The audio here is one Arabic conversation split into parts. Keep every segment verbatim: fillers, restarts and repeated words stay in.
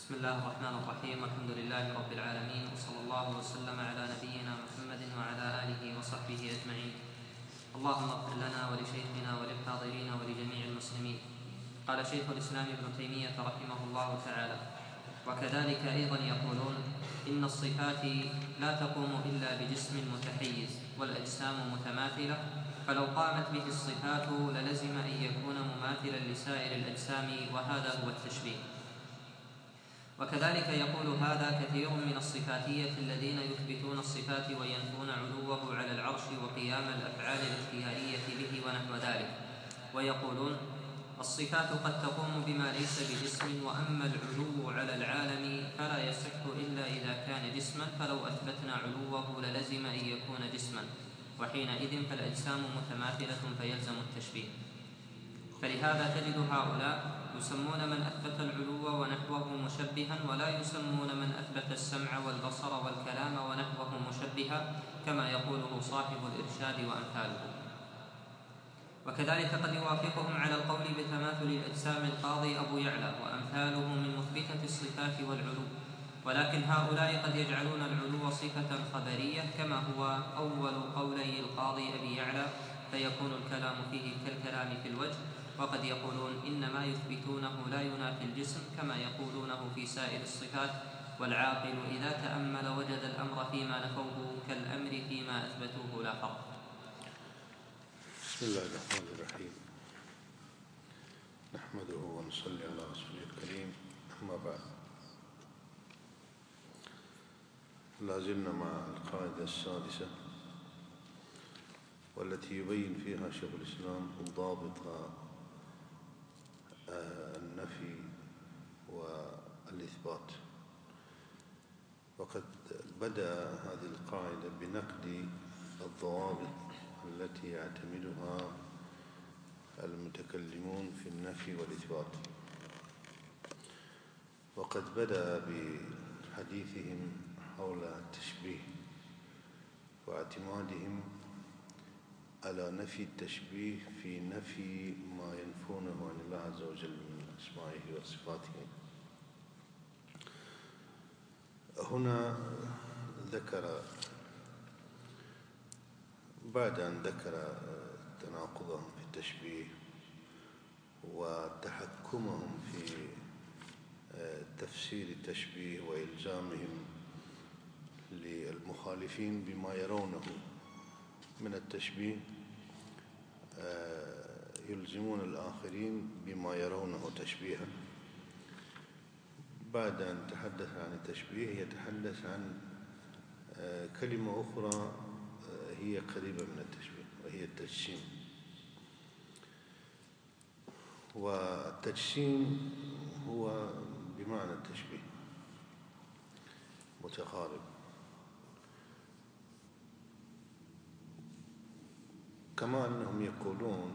بسم الله الرحمن الرحيم. الحمد لله رب العالمين، وصلى الله وسلم على نبينا محمد وعلى آله وصحبه أجمعين. اللهم اغفر لنا ولشيخنا وللحاضرين ولجميع المسلمين. قال شيخ الإسلام ابن تيمية رحمه الله تعالى: وكذلك أيضا يقولون إن الصفات لا تقوم إلا بجسم متحيز والأجسام متماثلة، فلو قامت به الصفات للزم أن يكون مماثلا لسائر الأجسام، وهذا هو التشبيه. وكذلك يقول هذا كثير من الصفاتية الذين يثبتون الصفات وينفون علوه على العرش وقيام الأفعال الاختيارية به ونحو ذلك، ويقولون الصفات قد تقوم بما ليس بجسم، وأما العلو على العالم فلا يصح إلا إذا كان جسما، فلو أثبتنا علوه للزم أن يكون جسما، وحينئذ فالأجسام متماثلة فيلزم التشبيه. فلهذا تجد هؤلاء يسمون من أثبت العلو ونحوه مشبها، ولا يسمون من أثبت السمع والبصر والكلام ونحوه مشبها، كما يقوله صاحب الإرشاد وأمثاله. وكذلك قد يوافقهم على القول بتماثل الأجسام القاضي أبو يعلى وأمثاله من مثبتة الصفات والعلو، ولكن هؤلاء قد يجعلون العلو صفة خبرية كما هو أول قولي القاضي أبي يعلى، فيكون الكلام فيه كالكلام في الوجه، وقد يقولون إن ما يثبتونه لا ينافي الجسم كما يقولونه في سائر الصفات، والعاقل إذا تأمل وجد الأمر فيما نفوه كالأمر فيما أثبتوه لا فرق. بسم الله الرحمن الرحيم. نحمده ونصلي على رسوله الكريم، أما بعد. لازلنا مع القاعدة السادسة، والتي يبين فيها شيخ الإسلام ضابط النفي والإثبات. وقد بدأ هذه القاعدة بنقد الضوابط التي يعتمدها المتكلمون في النفي والإثبات، وقد بدأ بحديثهم حول التشبيه واعتمادهم على نفي التشبيه في نفي ما ينفونه عن الله عز وجل من أسمائه وصفاته. هنا ذكر بعد أن ذكر تناقضهم في التشبيه وتحكمهم في تفسير التشبيه وإلزامهم للمخالفين بما يرونه من التشبيه، يلزمون الآخرين بما يرونه تشبيها. بعد أن تحدث عن التشبيه يتحدث عن كلمة أخرى هي قريبة من التشبيه، وهي التجسيم. والتجسيم هو بمعنى التشبيه، متقارب. كما أنهم يقولون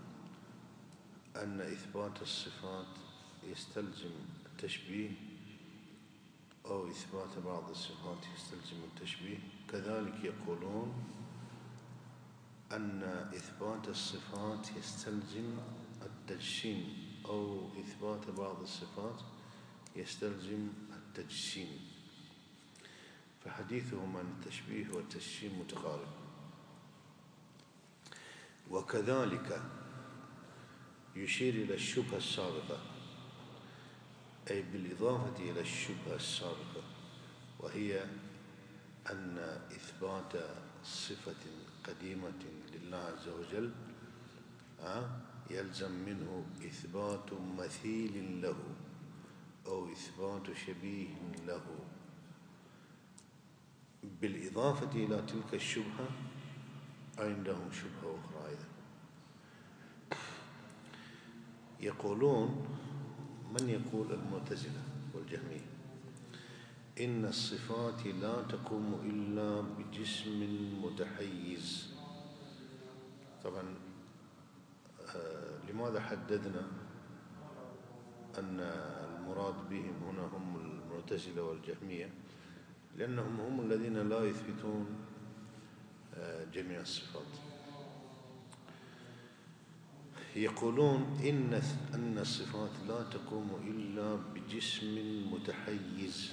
أن إثبات الصفات يستلزم التشبيه، أو إثبات بعض الصفات يستلزم التشبيه، كذلك يقولون أن إثبات الصفات يستلزم التجسيم، أو إثبات بعض الصفات يستلزم التجسيم. فحديثهم عن التشبيه والتجسيم متقارب. وكذلك يشير إلى الشبهة السابقة، أي بالإضافة إلى الشبهة السابقة، وهي أن إثبات صفة قديمة لله عز وجل يلزم منه إثبات مثيل له أو إثبات شبيه له. بالإضافة إلى تلك الشبهة عندهم شبهة أخرى أيضا. يقولون، من يقول المعتزلة والجهمية، إن الصفات لا تقوم إلا بجسم متحيز. طبعا لماذا حددنا أن المراد بهم هنا هم المعتزلة والجهمية؟ لأنهم هم الذين لا يثبتون جميع الصفات. يقولون إن أن الصفات لا تقوم إلا بجسم متحيز،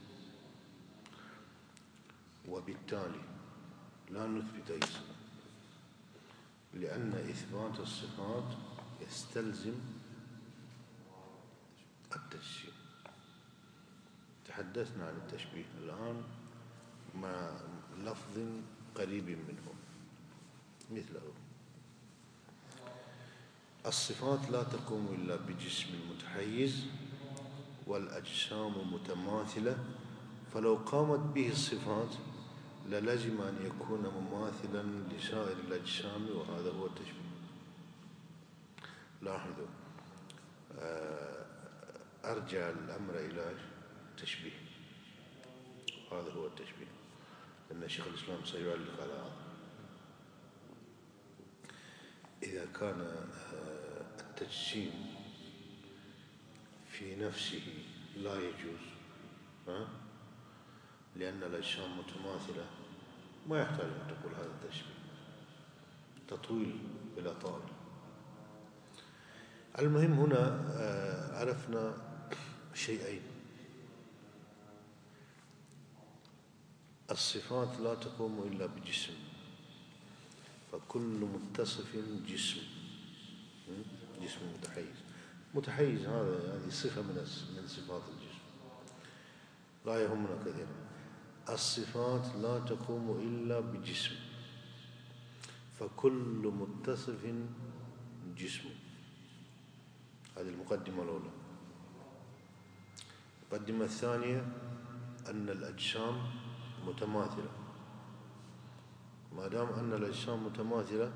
وبالتالي لا نثبت أي صفة، لأن إثبات الصفات يستلزم التجسيم. تحدثنا عن التشبيه، الآن مع لفظ قريب منه مثله: الصفات لا تقوم إلا بجسم متحيز والأجسام متماثلة، فلو قامت به الصفات للزم أن يكون مماثلا لسائر الأجسام، وهذا هو التشبيه. لاحظوا، أرجع الأمر إلى التشبيه، هذا هو التشبيه، لأن شيخ الإسلام سيعلق على هذا. إذا كان التجسيم في نفسه لا يجوز، ها؟ لأن الأجسام متماثلة، ما يحتاج أن تقول هذا التشبيه، تطويل بلا طائل. المهم هنا عرفنا شيئين: الصفات لا تقوم إلا بجسم، فكل متصف جسم، جسم متحيز. متحيز هذا هذه صفة من من صفات الجسم، لا يهمنا كثيرا. الصفات لا تقوم إلا بجسم، فكل متصف جسم. هذه المقدمة الأولى. المقدمة الثانية أن الأجسام متماثلة. ما دام أن الأجسام متماثلة،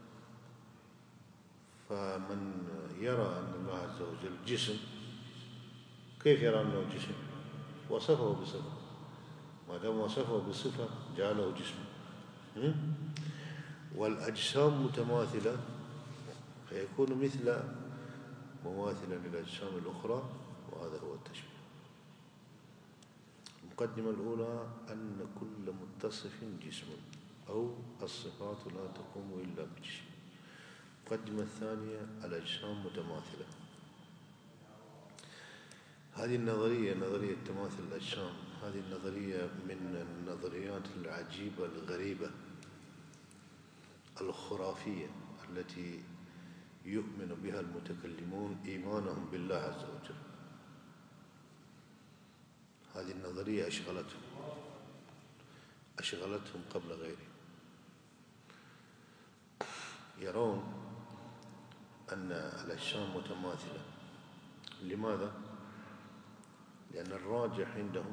فمن يرى أن الله عز وجل جسم، كيف يرى أنه جسم؟ وصفه بصفة، ما دام وصفه بصفة جعله جسما. والأجسام متماثلة، فيكون مثل مماثلا للأجسام الأخرى، وهذا هو التشبيه. المقدمة الأولى أن كل متصف جسم، أو الصفات لا تقوم إلا بجسم. المقدمة الثانية: الأجسام متماثلة. هذه النظرية، نظرية تماثل الأجسام، هذه النظرية من النظريات العجيبة الغريبة الخرافية التي يؤمن بها المتكلمون إيمانهم بالله عز وجل. هذه النظرية أشغلتهم أشغلتهم قبل غيرهم. يرون أن الأجسام متماثلة. لماذا؟ لأن الراجح عندهم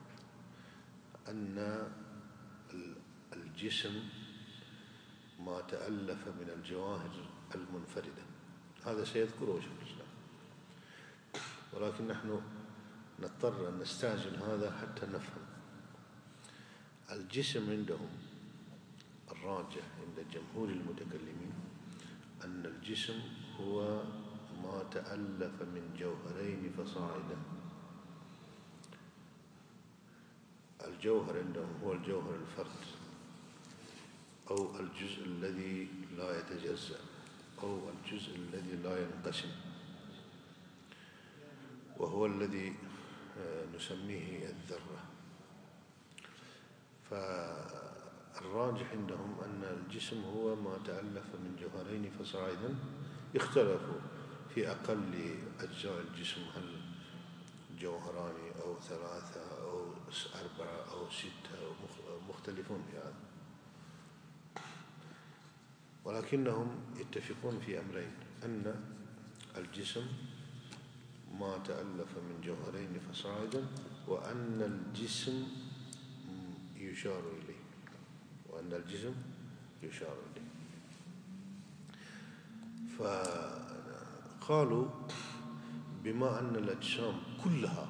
أن الجسم ما تألف من الجواهر المنفردة، هذا سيذكره شيخ الإسلام، ولكن نحن نضطر أن نستعجل هذا حتى نفهم. الجسم عندهم الراجح عند جمهور المتكلمين أن الجسم هو ما تألف من جوهرين فصاعدا. الجوهر عندهم هو الجوهر الفرد، أو الجزء الذي لا يتجزأ، أو الجزء الذي لا ينقسم، وهو الذي نسميه الذرة. فالراجح عندهم أن الجسم هو ما تألف من جوهرين فصاعدا. اختلفوا في أقل أجزاء الجسم، هل جوهران أو ثلاثة أو أربعة أو ستة، أو مختلفون في هذا، ولكنهم يتفقون في أمرين: أن الجسم ما تألف من جوهرين فصاعدا، وأن الجسم يشار إليه وأن الجسم يشار إليه. فقالوا بما أن الأجسام كلها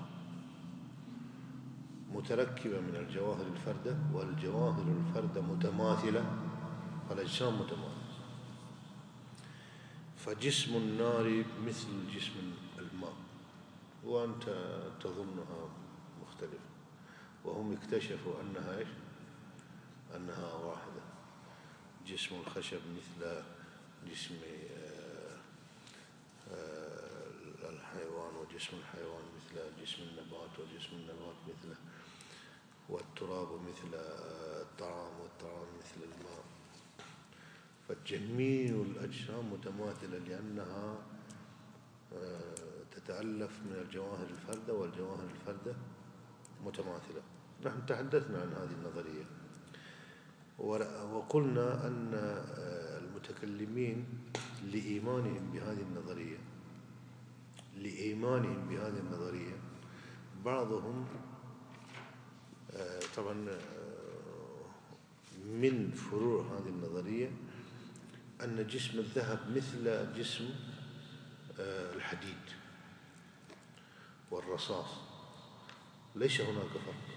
متركبة من الجواهر الفردة، والجواهر الفردة متماثلة، فالأجسام متماثلة. فجسم النار مثل جسم الماء، وأنت تظنها مختلفة، وهم اكتشفوا أنها إيش؟ أنها واحدة. جسم الخشب مثل جسم الحيوان وجسم الحيوان مثل جسم النبات وجسم النبات مثله، والتراب مثل الطعام والطعام مثل الماء. فجميع الأجسام متماثلة لأنها تتألف من الجواهر الفردة، والجواهر الفردة متماثلة. نحن تحدثنا عن هذه النظرية وقلنا أن المتكلمين لإيمانهم بهذه النظرية لإيمانهم بهذه النظرية بعضهم طبعا من فروع هذه النظرية أن جسم الذهب مثل جسم الحديد والرصاص، ليس هناك فرق.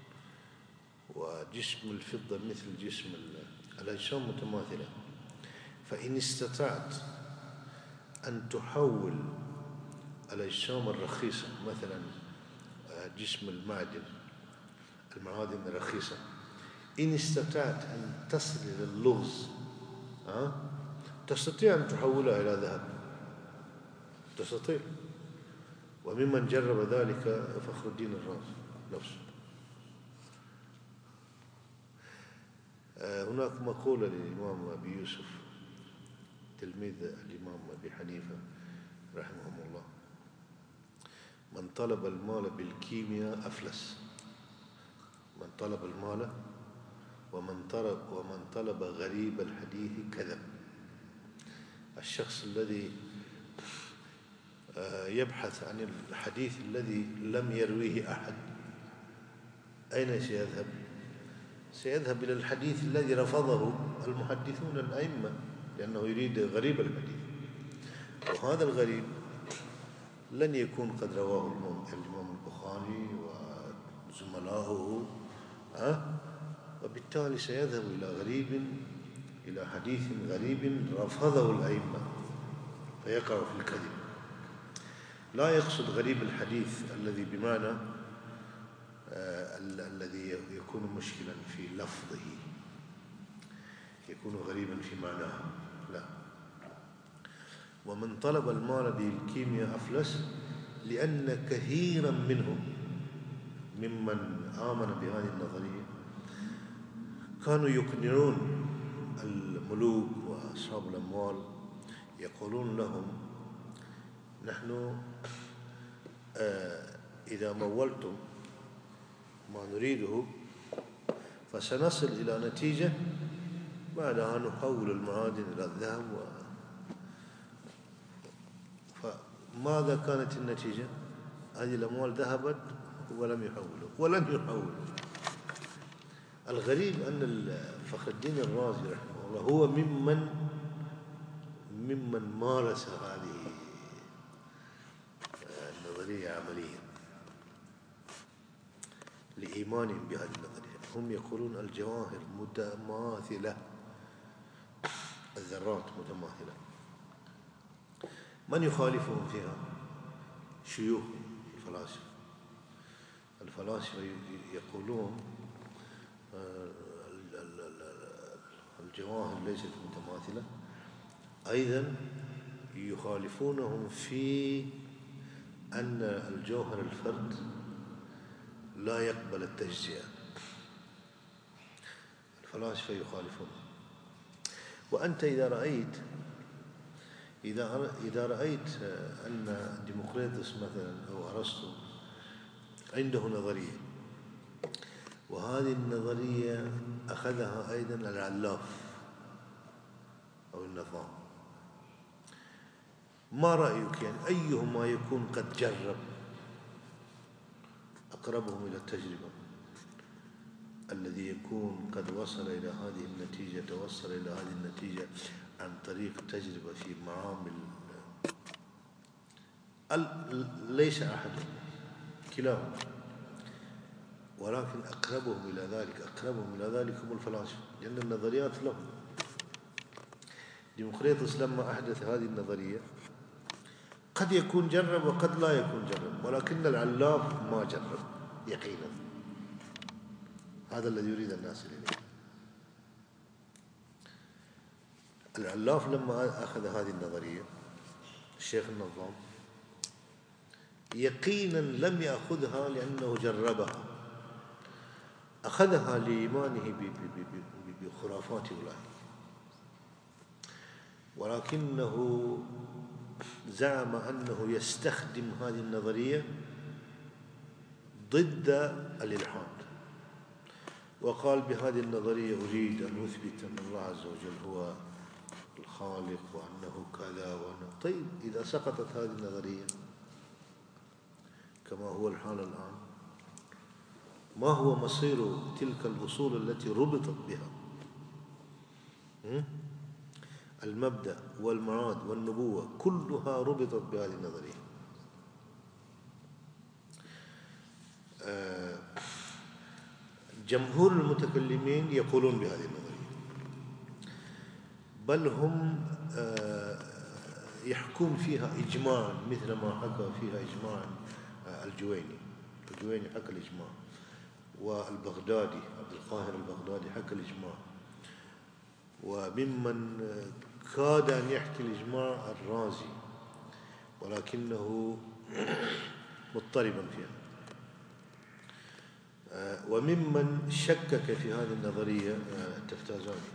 وجسم الفضة مثل جسم الأجسام متماثلة. فإن استطعت أن تحول الأجسام الرخيصة مثلا جسم المعدن، المعادن الرخيصة، إن استطعت أن تصل إلى اللغز أه؟ تستطيع أن تحولها إلى ذهب، تستطيع. وممن جرب ذلك فخر الدين الرازي نفسه. هناك مقولة للإمام أبي يوسف تلميذ الإمام أبي حنيفة رحمه الله: من طلب المال بالكيمياء أفلس، من طلب المال ومن طلب ومن طلب غريب الحديث كذب. الشخص الذي يبحث عن الحديث الذي لم يرويه أحد أين سيذهب؟ سيذهب إلى الحديث الذي رفضه المحدثون الأئمة، لأنه يريد غريب الحديث. وهذا الغريب لن يكون قد رواه الإمام البخاري وزملائه أه؟ وبالتالي سيذهب إلى غريب إلى حديث غريب رفضه الأئمة فيقع في الكذب. لا يقصد غريب الحديث الذي بمعنى آه الذي يكون مشكلا في لفظه، يكون غريبا في معناه، لا. ومن طلب المال بالكيمياء أفلس، لأن كثيرا منهم ممن آمن بهذه النظرية كانوا يقنعون الملوك وأصحاب الأموال، يقولون لهم: نحن آه إذا مولتم ما نريده فسنصل إلى نتيجة بعد أن نحول المعادن إلى الذهب و... فماذا كانت النتيجة؟ هذه الأموال ذهبت ولم يحولوا ولن يحولوا. الغريب أن فخر الدين الرازي رحمه الله هو ممن ممن مارس هذه النظرية عمليا لإيمانهم بهذه النظرية. هم يقولون الجواهر متماثلة، الذرات متماثلة. من يخالفهم فيها؟ شيوخ الفلاسفة. الفلاسفة يقولون الجواهر ليست متماثلة. أيضا يخالفونهم في أن الجوهر الفرد لا يقبل التجزئة. الفلاسفة يخالفون. وأنت إذا رأيت إذا إذا رأيت أن ديمقريطس مثلا أو أرسطو عنده نظرية، وهذه النظرية أخذها أيضا العلاف أو النظام، ما رأيك؟ يعني أيهما يكون قد جرب؟ أقربهم إلى التجربة الذي يكون قد وصل إلى هذه النتيجة، توصل إلى هذه النتيجة عن طريق تجربة في معامل. ليس أحد، كلاهما، ولكن أقربهم إلى ذلك أقربهم إلى ذلك هم الفلاسفة، لأن النظريات لهم. ديمقريطس لما أحدث هذه النظرية قد يكون جرب وقد لا يكون جرب، ولكن العلاف ما جرب يقينا. هذا الذي يريد الناس إليه. العلاف لما أخذ هذه النظرية الشيخ النظام يقينا لم يأخذها لأنه جربها، أخذها لإيمانه بخرافات أولئك، ولكنه زعم أنه يستخدم هذه النظرية ضد الإلحاد، وقال بهذه النظرية أريد أن أثبت أن الله عز وجل هو الخالق وأنه كذا وأنه. طيب إذا سقطت هذه النظرية كما هو الحال الآن، ما هو مصير تلك الأصول التي ربطت بها المبدأ والمعاد والنبوة؟ كلها ربطت بهذه النظرية. جمهور المتكلمين يقولون بهذه النظرية، بل هم يحكون فيها إجماعا مثل ما حكى فيها إجماعا الجويني. الجويني حكى الإجماع، والبغدادي عبد القاهر البغدادي حكى الإجماع، وممن كاد أن يحكي الإجماع الرازي ولكنه مضطربا فيها، وممن شكك في هذه النظرية التفتازاني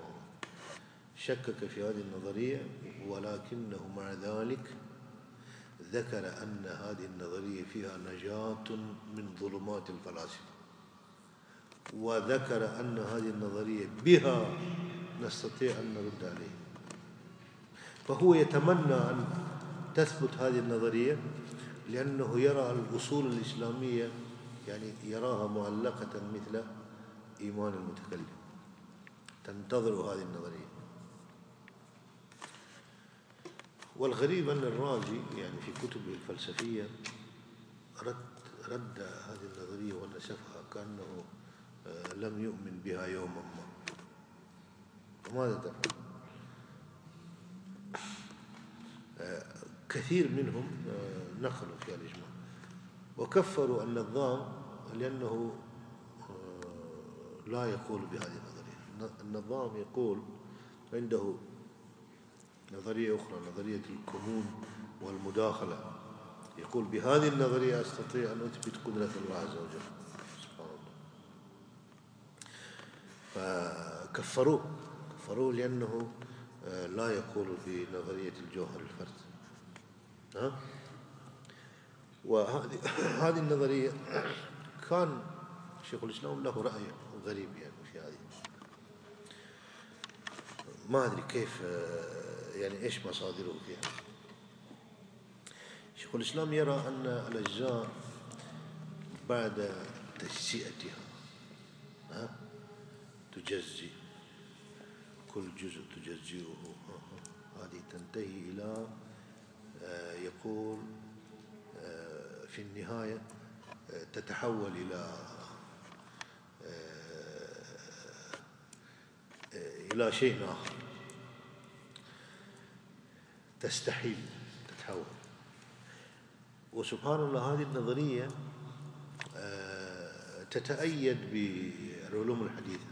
شكك في هذه النظرية، ولكنه مع ذلك ذكر أن هذه النظرية فيها نجاة من ظلمات الفلاسفة، وذكر أن هذه النظرية بها نستطيع أن نرد عليه. فهو يتمنى أن تثبت هذه النظرية لأنه يرى الأصول الإسلامية يعني يراها معلقة مثل إيمان المتكلم، تنتظر هذه النظرية. والغريب أن الرازي يعني في كتبه الفلسفية رد, رد هذه النظرية ونسفها كأنه لم يؤمن بها يوما ما. وماذا تفعل؟ كثير منهم نقلوا في الإجماع وكفروا النظام لأنه لا يقول بهذه النظرية. النظام يقول عنده نظرية أخرى، نظرية الكمون والمداخلة، يقول بهذه النظرية أستطيع أن أثبت قدرة الله عز وجل سبحان الله. فكفروه كفروه لأنه لا يقول بنظرية الجوهر الفرد. ها؟ وهذه هذه النظرية كان شيخ الإسلام له رأي غريب يعني في هذه، ما أدري كيف يعني إيش مصادره فيها. شيخ الإسلام يرى أن الأجزاء بعد تجزئتها ها تجزي، كل جزء تجزئه، هذه تنتهي إلى يقول في النهاية تتحول إلى إلى شيء آخر، تستحيل تتحول. وسبحان الله هذه النظرية تتأيد بالعلوم الحديثة،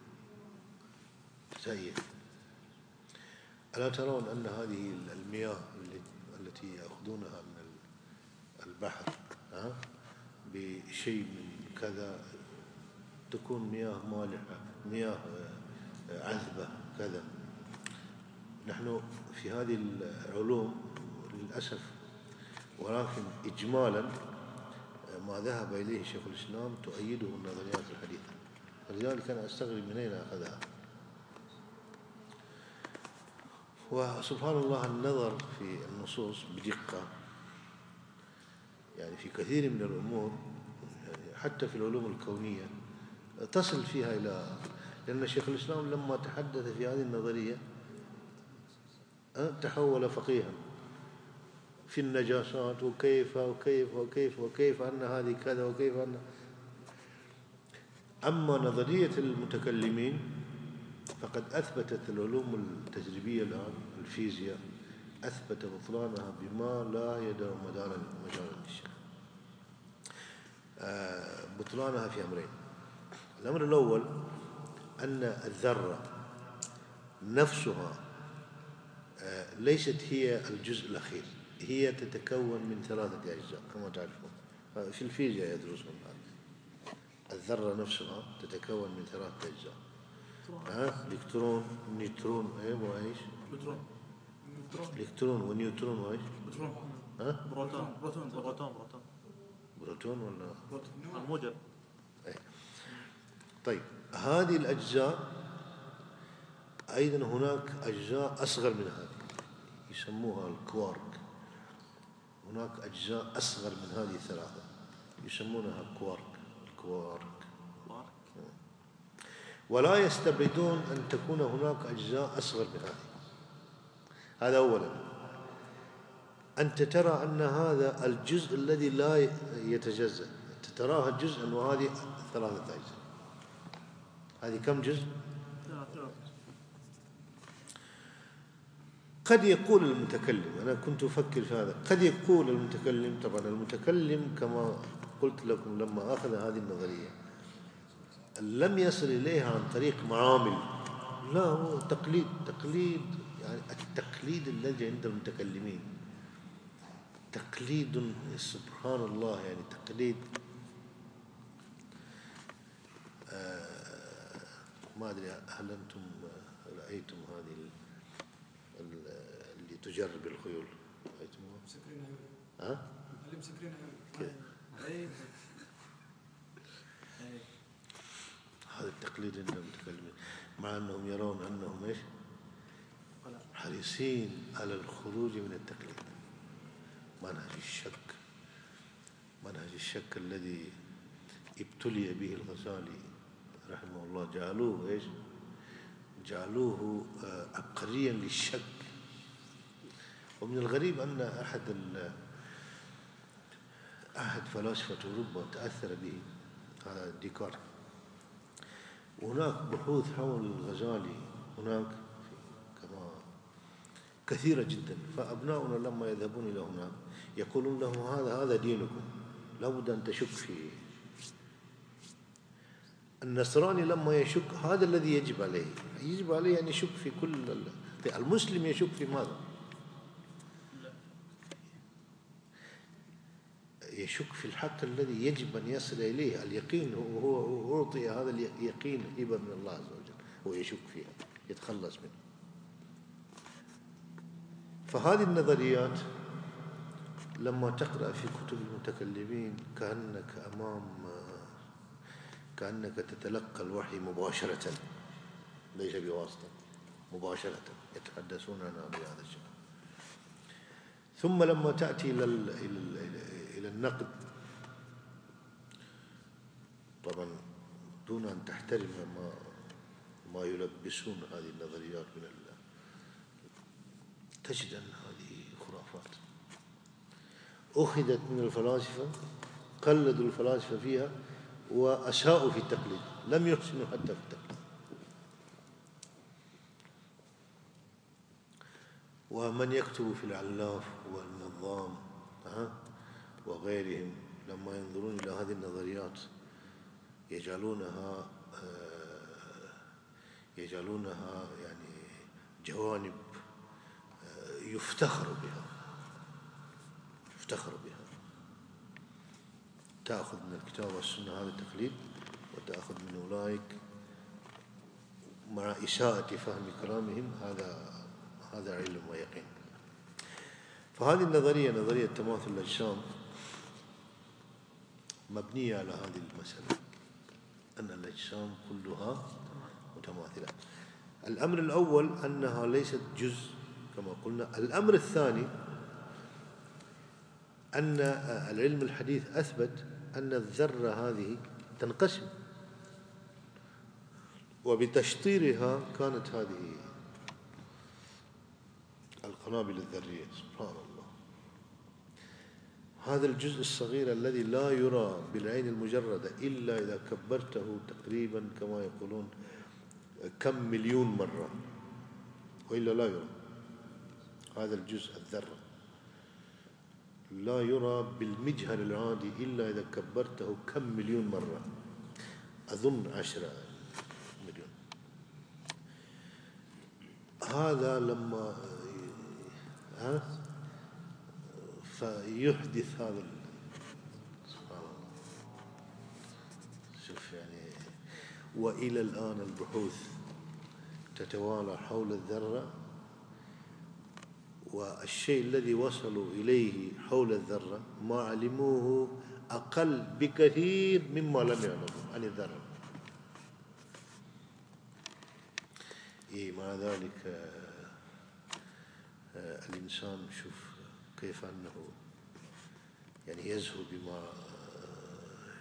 تتأيد. ألا ترون أن هذه المياه التي يأخذونها من البحر ها بشيء من كذا تكون مياه مالحة، مياه عذبة كذا. نحن في هذه العلوم للأسف، ولكن إجمالا ما ذهب إليه شيخ الإسلام تؤيده النظريات الحديثة، فلذلك أنا أستغرب من أين أخذها. وسبحان الله النظر في النصوص بدقة يعني في كثير من الأمور، يعني حتى في العلوم الكونية تصل فيها إلى، لأن شيخ الإسلام لما تحدث في هذه النظرية تحول فقيها في النجاسات وكيف وكيف وكيف وكيف أن هذه كذا وكيف أن. أما نظرية المتكلمين فقد أثبتت العلوم التجريبية الآن، الفيزياء أثبت بطلانها بما لا يدع مجالا للشك. بطلانها في أمرين. الأمر الأول أن الذرة نفسها ليست هي الجزء الأخير، هي تتكون من ثلاثة أجزاء كما تعرفون، في الفيزياء يدرسون هذا. الذرة نفسها تتكون من ثلاثة أجزاء، ها إلكترون، نيوترون، إيه وإيش؟ بروتون. إلكترون ونيوترون وإيش؟ بروتون. ها؟ بروتون. بروتون. بروتون. بروتون. بروتون ولا؟ بروتون. الموجب. إيه. طيب هذه الأجزاء أيضا هناك أجزاء أصغر من هذه يسموها الكوارك. هناك أجزاء أصغر من هذه الثلاثة يسمونها كوارك. الكوارك. ولا يستبعدون أن تكون هناك أجزاء أصغر من هذه. هذا أولا. أنت ترى أن هذا الجزء الذي لا يتجزأ أنت تراها جزءا، وهذه ثلاثة أجزاء. هذه كم جزء؟ قد يقول المتكلم، أنا كنت أفكر في هذا، قد يقول المتكلم، طبعا المتكلم كما قلت لكم لما أخذ هذه النظرية لم يصل إليها عن طريق معامل، لا، هو تقليد تقليد يعني التقليد الذي عند المتكلمين تقليد سبحان الله، يعني تقليد آه ما أدري هل أنتم رأيتم هذه اللي تجرب الخيول، رأيتموها؟ مسكرين عيون. ها؟ اللي مسكرين عيون. كده. أي. هذا التقليد عند المتكلمين، مع أنهم يرون أنهم إيش؟ حريصين على الخروج من التقليد. منهج الشك، منهج الشك الذي ابتلي به الغزالي رحمه الله، جعلوه إيش؟ جعلوه عبقريا للشك. ومن الغريب أن أحد أحد فلاسفة أوروبا تأثر به، هذا ديكارت. وهناك بحوث حول الغزالي هناك كما كثيرة جدا، فأبناؤنا لما يذهبون إلى هناك يقولون لهم هذا هذا دينكم، لابد أن تشك فيه. النصراني لما يشك هذا الذي يجب عليه، يجب عليه أن يشك في كل. المسلم يشك في ماذا؟ يشك في الحق الذي يجب أن يصل إليه اليقين، وهو أعطي هذا اليقين هبة من الله عز وجل، هو يشك فيها يتخلص منه. فهذه النظريات لما تقرأ في كتب المتكلمين كأنك أمام كأنك تتلقى الوحي مباشرة، ليس بواسطة، مباشرة يتحدثون عنها بهذا الشكل. ثم لما تأتي إلى إلى النقد، طبعا دون أن تحترم ما ما يلبسون هذه النظريات من الله، تجد أن هذه خرافات أخذت من الفلاسفة، قلدوا الفلاسفة فيها وأساءوا في التقليد، لم يحسنوا حتى في التقليد. ومن يكتب في العلاف والنظام وغيرهم لما ينظرون إلى هذه النظريات يجعلونها يجعلونها يعني جوانب يفتخر بها يفتخر بها تأخذ من الكتاب والسنة هذا التقليد، وتأخذ من أولئك مع إساءة فهم كلامهم هذا هذا علم ويقين. فهذه النظرية، نظرية تماثل الأجسام، مبنية على هذه المسألة، أن الأجسام كلها متماثلة. الأمر الأول أنها ليست جزء كما قلنا. الأمر الثاني أن العلم الحديث أثبت أن الذرة هذه تنقسم، وبتشطيرها كانت هذه القنابل الذرية. سبحان الله، هذا الجزء الصغير الذي لا يرى بالعين المجردة إلا إذا كبرته تقريبا كما يقولون كم مليون مرة، وإلا لا يرى. هذا الجزء الذرة لا يرى بالمجهر العادي إلا إذا كبرته كم مليون مرة، أظن عشرة مليون. هذا لما ها فيحدث هذا. سبحان الله. شوف يعني، وإلى الآن البحوث تتوالى حول الذرة، والشيء الذي وصلوا إليه حول الذرة ما علموه أقل بكثير مما لم يعلموا عن الذرة. إيه مع ذلك آه آه الإنسان شوف كيف أنه يعني يزهو بما آه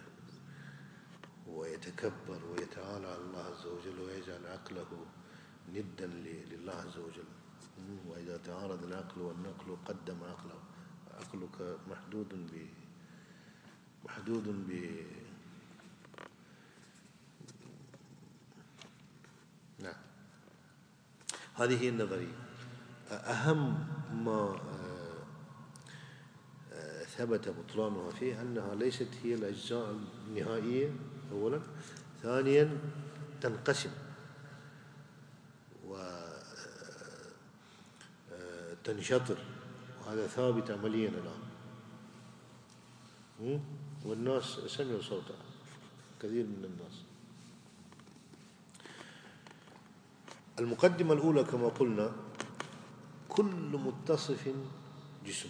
ويتكبر ويتعالى على الله عز وجل ويجعل عقله ندا لله عز وجل. وإذا تعارض العقل والنقل قدم عقله. عقلك محدود ب محدود ب نعم. هذه هي النظرية. أهم ما ثبت بطلانها فيه أنها ليست هي الأجزاء النهائية أولا، ثانيا تنقسم وتنشطر، وهذا ثابت عمليا الآن، والناس سمعوا صوتها، كثير من الناس. المقدمة الأولى كما قلنا كل متصف جسم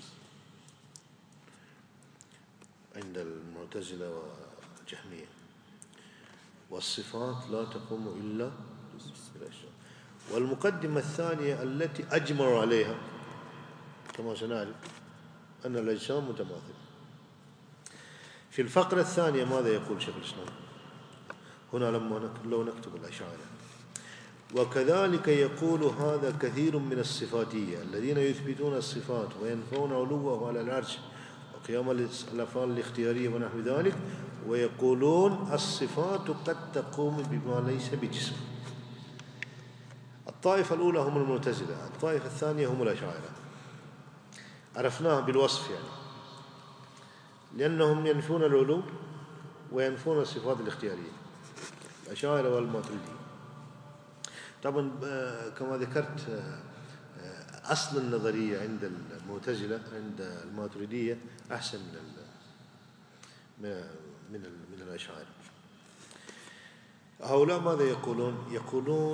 عند المعتزلة والجهمية، والصفات لا تقوم إلا بالأجسام. والمقدمة الثانية التي أجمعوا عليها كما سنعرف أن الأجسام متماثلة. في الفقرة الثانية ماذا يقول شيخ الإسلام هنا لما لو نكتب الأشاعرة؟ وكذلك يقول هذا كثير من الصفاتية الذين يثبتون الصفات وينفون علوه على العرش وقيام الأفعال الاختيارية ونحو ذلك، ويقولون الصفات قد تقوم بما ليس بجسم. الطائفة الأولى هم المعتزلة، الطائفة الثانية هم الأشاعرة. عرفناها بالوصف يعني، لأنهم ينفون العلو وينفون الصفات الاختيارية، الأشاعرة والماتريدية. طبعا كما ذكرت أصل النظرية عند المعتزلة عند الماتريدية أحسن من من من الأشاعرة. هؤلاء ماذا يقولون؟ يقولون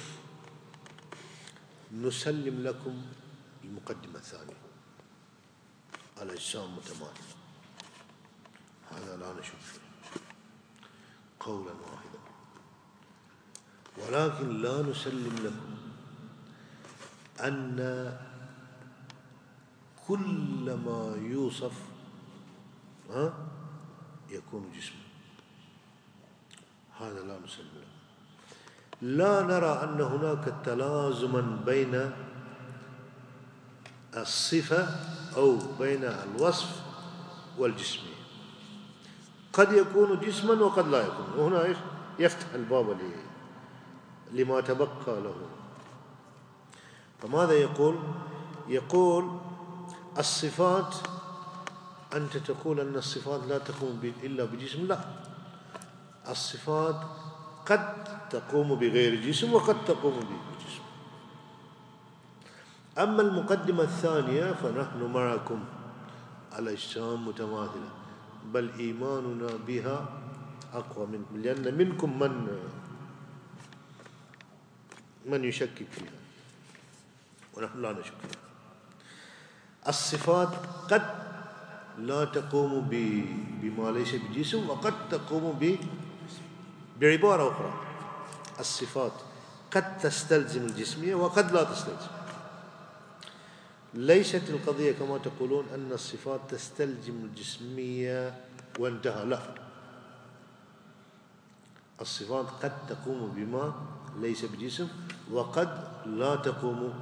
نسلم لكم المقدمة الثانية، الأجسام متماثلة، هذا لا نشك فيه قولا واحدا، ولكن لا نسلم لكم أن كل ما يوصف ها يكون جسما، هذا لا نسلم لكم. لا نرى أن هناك تلازما بين الصفة أو بين الوصف والجسمية، قد يكون جسما وقد لا يكون. وهنا يفتح الباب لما تبقى له. فماذا يقول؟ يقول الصفات، أنت تقول أن الصفات لا تقوم إلا بجسم، لا، الصفات قد تقوم بغير جسم وقد تقوم بجسم. أما المقدمة الثانية فنحن معكم، الأجسام متماثلة، بل إيماننا بها أقوى منكم، لأن منكم من من يشكك فيها ونحن لا نشك فيها. الصفات قد لا تقوم بما ليس بجسم وقد تقوم ب بعبارة أخرى، الصفات قد تستلزم الجسمية وقد لا تستلزم. ليست القضية كما تقولون أن الصفات تستلزم الجسمية وانتهى، لا، الصفات قد تقوم بما ليس بجسم وقد لا تقوم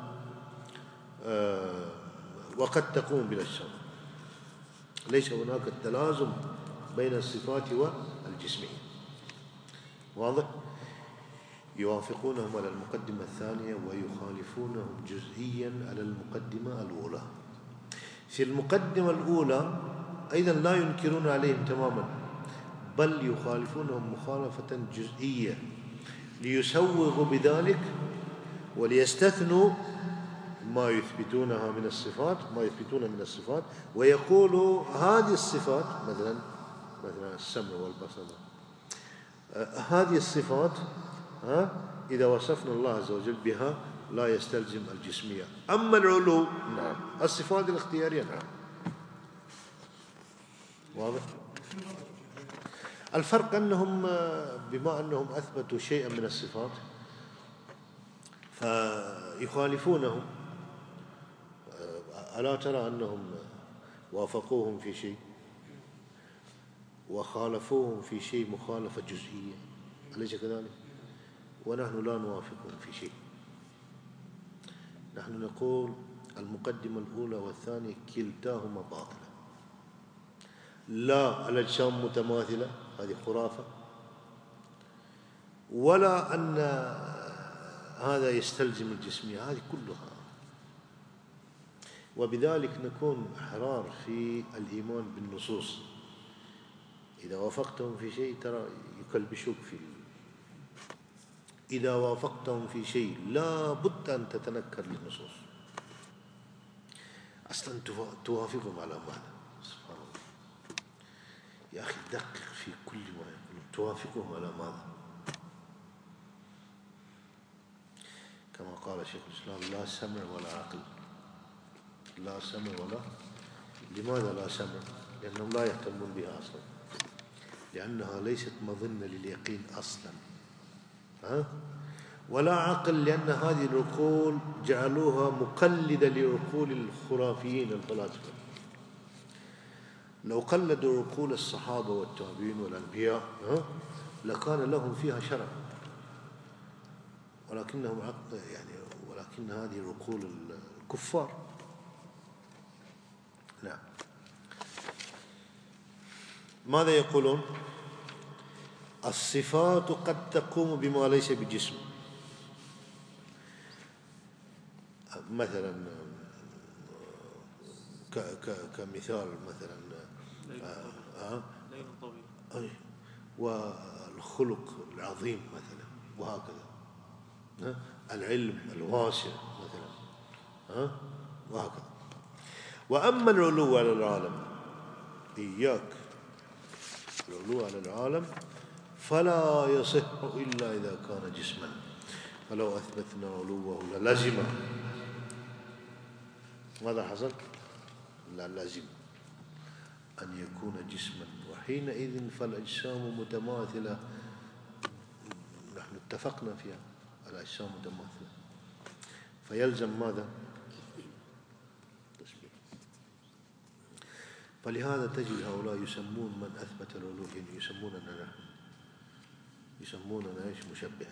آه وقد تقوم بالأجسام. ليس هناك التلازم بين الصفات والجسمية، واضح؟ يوافقونهم على المقدمة الثانية ويخالفونهم جزئيا على المقدمة الأولى. في المقدمة الأولى أيضا لا ينكرون عليهم تماما، بل يخالفونهم مخالفة جزئية ليسوغوا بذلك وليستثنوا ما يثبتونها من الصفات، ما يثبتون من الصفات، ويقولوا هذه الصفات مثلا مثلا السمع والبصر، آه هذه الصفات ها إذا وصفنا الله عز وجل بها لا يستلزم الجسمية. أما العلو نعم، الصفات الاختيارية نعم. واضح؟ الفرق أنهم بما أنهم أثبتوا شيئا من الصفات فيخالفونهم. ألا ترى أنهم وافقوهم في شيء وخالفوهم في شيء مخالفة جزئية، أليس كذلك؟ ونحن لا نوافقهم في شيء. نحن نقول المقدمة الأولى والثانية كلتاهما باطلة. لا الأجسام متماثلة، هذه خرافة، ولا أن هذا يستلزم الجسمية، هذه كلها. وبذلك نكون أحرار في الإيمان بالنصوص. إذا وافقتهم في شيء ترى يكلبشوك فيه، إذا وافقتهم في شيء لا بد أن تتنكر للنصوص. أصلا توافقهم على ماذا؟ سبحان الله يا أخي، دقق في كل ما يقولون. توافقهم على ماذا؟ كما قال شيخ الإسلام: لا سمع ولا عقل. لا سمع ولا، لماذا لا سمع؟ لأنهم لا يهتمون بها أصلا، لأنها ليست مظنة لليقين أصلا. ها؟ ولا عقل، لأن هذه العقول جعلوها مقلدة لعقول الخرافيين الفلاسفة. لو قلدوا عقول الصحابة والتابعين والأنبياء ها؟ لكان لهم فيها شرف، ولكنهم عقل يعني ولكن هذه عقول الكفار. نعم. ماذا يقولون؟ الصفات قد تقوم بما ليس بجسم. مثلا كمثال مثلا آه ليل طويل آه والخلق العظيم مثلا، وهكذا آه العلم الواسع مثلا آه وهكذا. وأما العلو على العالم، إياك، العلو على العالم فلا يصح إلا إذا كان جسما، فلو أثبتنا علوه للزم. ماذا حصل؟ لا لازم أن يكون جسما، وحينئذ فالأجسام متماثلة. نحن اتفقنا فيها الأجسام متماثلة، فيلزم ماذا؟ تشبيه. فلهذا تجد هؤلاء يسمون من أثبت العلو، يعني يسموننا نحن يسموننا ايش؟ مشبها.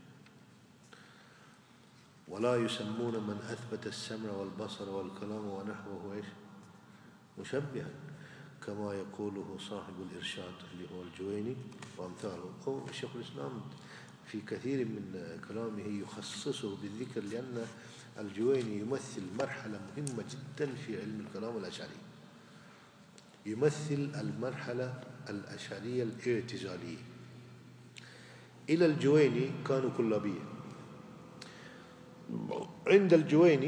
ولا يسمون من أثبت السمع والبصر والكلام ونحوه ايش؟ مشبها، كما يقوله صاحب الإرشاد اللي هو الجويني وأمثاله. أو شيخ الإسلام في كثير من كلامه يخصصه بالذكر، لأن الجويني يمثل مرحلة مهمة جدا في علم الكلام الأشعري. يمثل المرحلة الأشعرية الاعتزالية. إلى الجويني كانوا كلابية. عند الجويني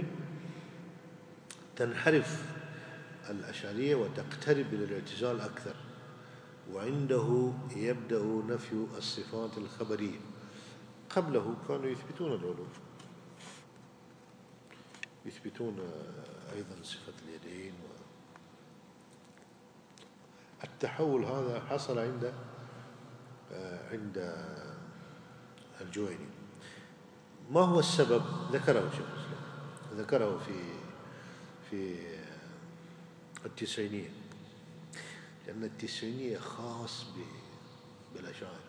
تنحرف الأشعرية وتقترب إلى الاعتزال أكثر، وعنده يبدأ نفي الصفات الخبرية. قبله كانوا يثبتون العلو، يثبتون أيضا صفة اليدين. التحول هذا حصل عند عند الجويني. ما هو السبب؟ ذكره شيخ الإسلام، ذكره في في التسعينية، لأن التسعينية خاص بالأشاعرة.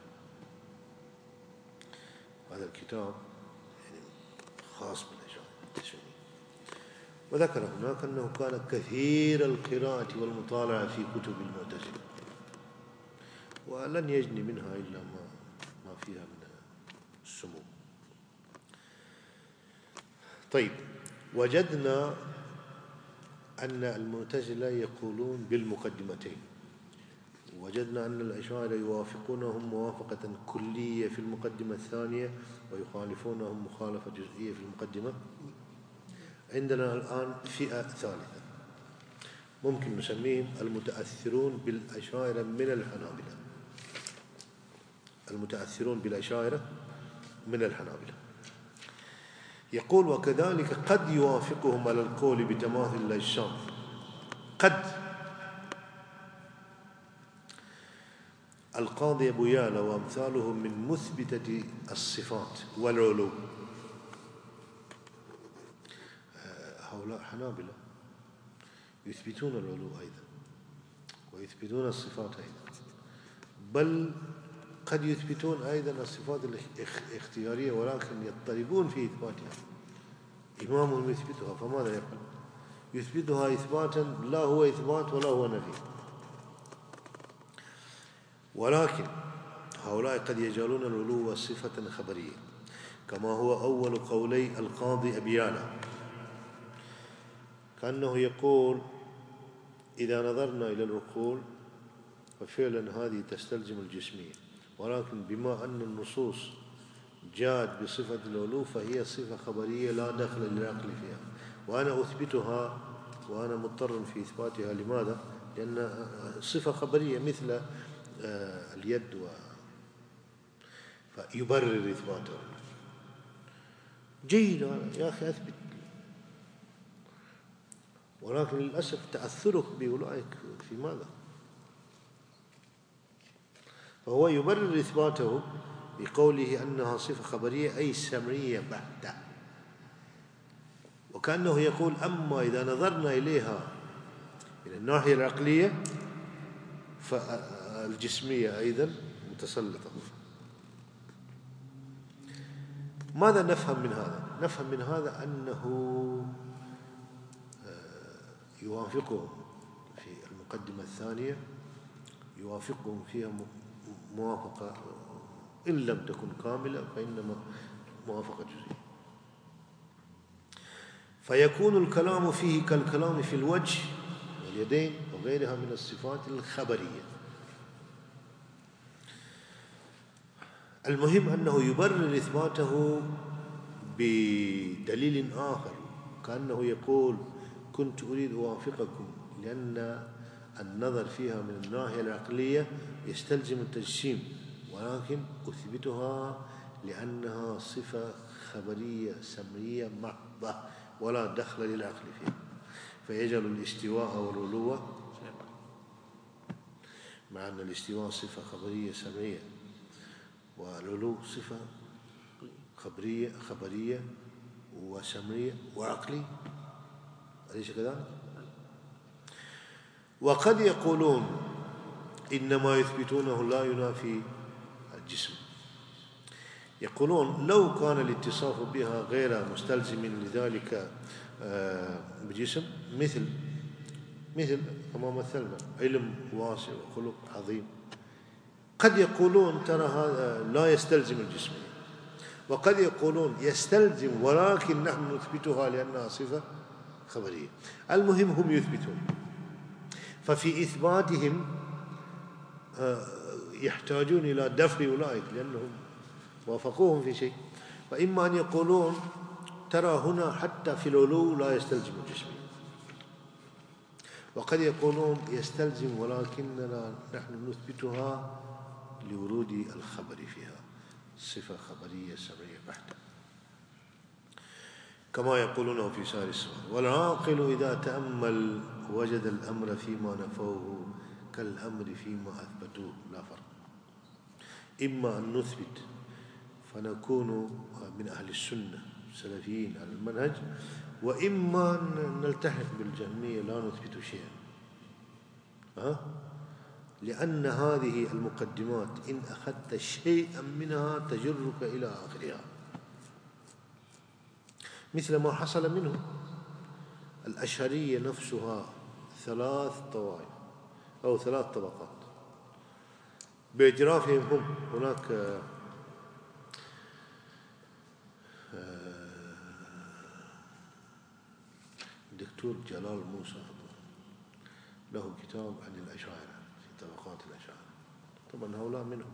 هذا الكتاب يعني خاص بالأشاعرة التسعينية. وذكر هناك أنه كان كثير القراءة والمطالعة في كتب المعتزلة، ولن يجني منها إلا ما ما فيها من السمو. طيب، وجدنا أن المعتزلة يقولون بالمقدمتين، وجدنا أن الأشاعرة يوافقونهم موافقة كلية في المقدمة الثانية، ويخالفونهم مخالفة جزئية في المقدمة عندنا الآن فئة ثالثة ممكن نسميهم المتأثرون بالأشاعرة من الحنابلة. المتأثرون بالأشاعرة من الحنابلة. يقول وكذلك قد يوافقهم على القول بتماثل الأجسام. قد القاضي أبو يعلى وأمثاله من مثبتة الصفات والعلو. هؤلاء حنابلة يثبتون العلو أيضا ويثبتون الصفات أيضا، بل قد يثبتون أيضا الصفات الاختيارية ولكن يضطربون في إثباتها. إمامهم يثبتها فماذا يفعل؟ يثبتها إثباتا لا هو إثبات ولا هو نفي. ولكن هؤلاء قد يجعلون العلو صفة خبرية كما هو أول قولي القاضي أبي يعلى، كأنه يقول إذا نظرنا إلى العقول ففعلا هذه تستلزم الجسمية، ولكن بما أن النصوص جاءت بصفة العلو فهي صفة خبرية لا دخل للعقل فيها، وأنا أثبتها وأنا مضطر في إثباتها. لماذا؟ لأن صفة خبرية مثل اليد و... فيبرر إثباته. جيد يا أخي أثبت، ولكن للأسف تأثرك بأولئك في ماذا؟ فهو يبرر إثباته بقوله أنها صفة خبرية أي سمعية بحتة، وكأنه يقول أما إذا نظرنا إليها من الناحية العقلية فالجسمية أيضا متسلطة. ماذا نفهم من هذا؟ نفهم من هذا أنه يوافقهم في المقدمة الثانية، يوافقهم فيها موافقة إن لم تكن كاملة فإنما موافقة جزئية، فيكون الكلام فيه كالكلام في الوجه واليدين وغيرها من الصفات الخبرية. المهم أنه يبرر إثباته بدليل آخر، كأنه يقول كنت أريد أوافقكم لأن النظر فيها من الناحية العقلية يستلزم التجسيم، ولكن أثبتها لأنها صفة خبرية سمعية محضة ولا دخل للعقل فيها، فيجعل الاستواء والعلو مع أن الاستواء صفة خبرية سمعية والعلو صفة خبرية خبرية وسمعية وعقلية، أليس كذلك؟ وقد يقولون إنما يثبتونه لا ينافي الجسم. يقولون لو كان الاتصاف بها غير مستلزم لذلك بجسم، مثل مثل كما مثلنا علم واسع وخلق عظيم، قد يقولون ترى هذا لا يستلزم الجسم، وقد يقولون يستلزم ولكن نحن نثبتها لأنها صفة خبرية. المهم هم يثبتون، ففي إثباتهم يحتاجون إلى دفع أولئك لأنهم وافقوهم في شيء، فإما أن يقولون ترى هنا حتى في العلو لا يستلزم الجسم، وقد يقولون يستلزم ولكننا نحن نثبتها لورود الخبر فيها، صفة خبرية سمعية بحتة كما يقولونه في سائر السؤال. والعاقل إذا تأمل وجد الأمر فيما نفوه كالأمر فيما أثبتوه لا فرق. إما أن نثبت فنكون من أهل السنة سلفيين على المنهج، وإما أن نلتحق بالجهمية لا نثبت شيئا. ها؟ لأن هذه المقدمات إن أخذت شيئا منها تجرك إلى آخرها، مثل ما حصل منهم. الأشعرية نفسها ثلاث طوائف أو ثلاث طبقات باعترافهم هم. هناك الدكتور جلال موسى له كتاب عن الأشاعرة في طبقات الأشاعرة، طبعا هؤلاء منهم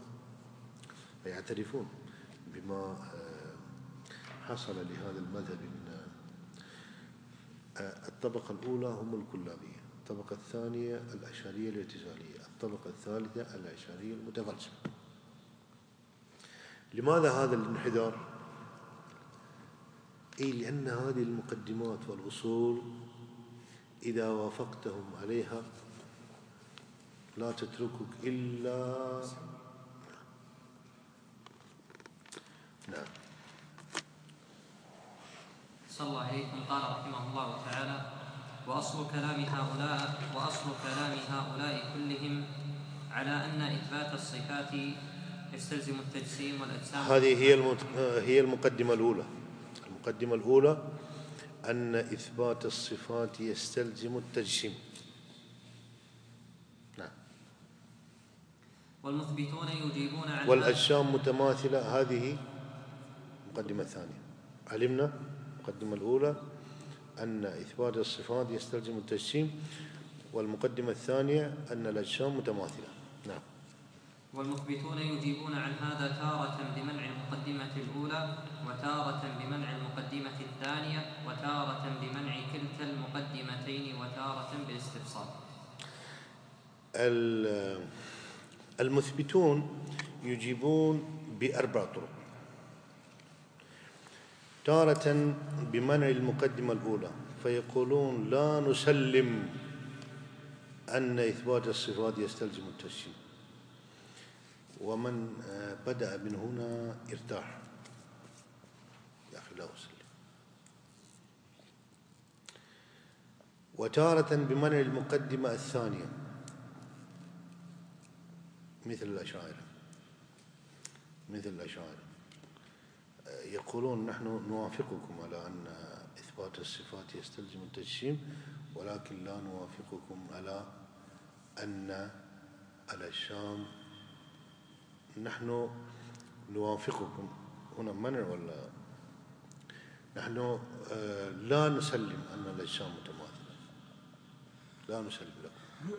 يعترفون بما حصل لهذا المذهب من الطبقة الأولى هم الكلابية، الطبقة الثانية الأشعرية الاعتزالية، الطبقة الثالثة الأشعرية المتفلسفة. لماذا هذا الانحدار؟ إيه لأن هذه المقدمات والأصول إذا وافقتهم عليها لا تتركك إلا نعم. صلى الله عليكم. قال رحمه الله تعالى: وأصل كلام هؤلاء وأصل كلام هؤلاء كلهم على أن إثبات الصفات يستلزم التجسيم والأجسام. هذه هي هي المقدمة الأولى. المقدمة الأولى أن إثبات الصفات يستلزم التجسيم. نعم. والمثبتون يجيبون عن والأجسام متماثلة. هذه المقدمة الثانية. علمنا المقدمة الأولى أن إثبات الصفات يستلزم التجسيم، والمقدمة الثانية أن الأجسام متماثلة. نعم. والمثبتون يجيبون عن هذا تارة بمنع المقدمة الأولى، وتارة بمنع المقدمة الثانية، وتارة بمنع كلتا المقدمتين، وتارة بالاستفصال. المثبتون يجيبون بأربع طرق: تارة بمنع المقدمة الأولى فيقولون لا نسلم أن إثبات الصفات يستلزم التجسيم، ومن بدأ من هنا ارتاح، يا أخي لا أسلم. وتارة بمنع المقدمة الثانية مثل الأشاعرة مثل الأشاعرة يقولون نحن نوافقكم على أن إثبات الصفات يستلزم التجسيم، ولكن لا نوافقكم على أن الأجسام. نحن نوافقكم هنا منع ولا نحن لا نسلم أن الأجسام متماثلة، لا نسلم لكم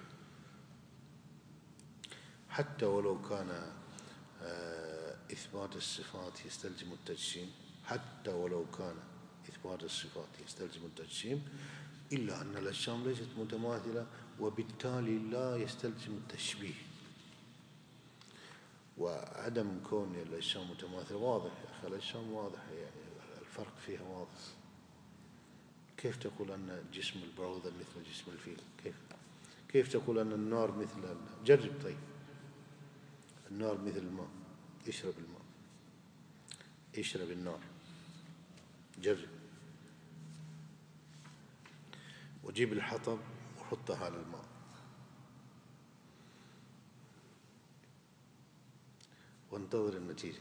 حتى ولو كان إثبات الصفات يستلزم التجسيم، حتى ولو كان إثبات الصفات يستلزم التجسيم، إلا أن الأجسام ليست متماثلة، وبالتالي لا يستلزم التشبيه. وعدم كون الأجسام متماثلة واضح يا أخي، الأجسام واضحة، يعني الفرق فيها واضح. كيف تقول أن جسم البراوذر مثل جسم الفيل؟ كيف كيف تقول أن النار مثل جرب طيب، النار مثل الماء، اشرب الماء، اشرب النار، جرب، وجيب الحطب وحطها على الماء، وانتظر النتيجة.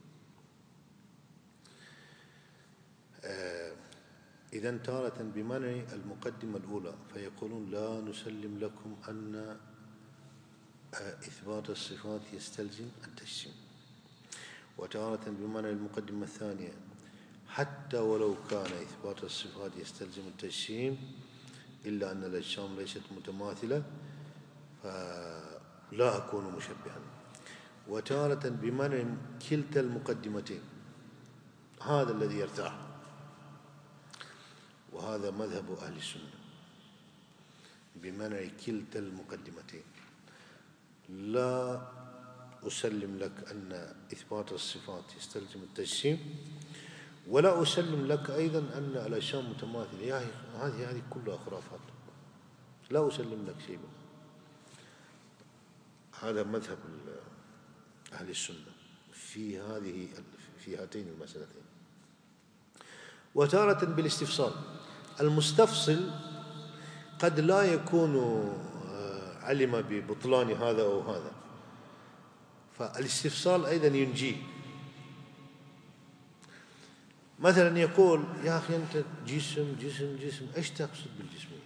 آه إذن تارة بمنع المقدمة الأولى فيقولون لا نسلم لكم أن إثبات الصفات يستلزم التجسيم، وتارة بمنع المقدمة الثانية حتى ولو كان إثبات الصفات يستلزم التجسيم إلا أن الأجسام ليست متماثلة فلا أكون مشبها، وتارة بمنع كلتا المقدمتين. هذا الذي يرتاح، وهذا مذهب أهل السنة، بمنع كلتا المقدمتين. لا أسلم لك أن إثبات الصفات يستلزم التجسيم، ولا أسلم لك أيضا أن الأجسام متماثلة. يعني هذه هذه كلها خرافات، لا أسلم لك شيء. هذا مذهب أهل السنة في هذه في هاتين المسألتين. وتارة بالاستفصال، المستفصل قد لا يكون علم ببطلان هذا أو هذا، فالاستفصال أيضا ينجيه. مثلا يقول يا أخي أنت جسم جسم جسم، إيش تقصد بالجسمية؟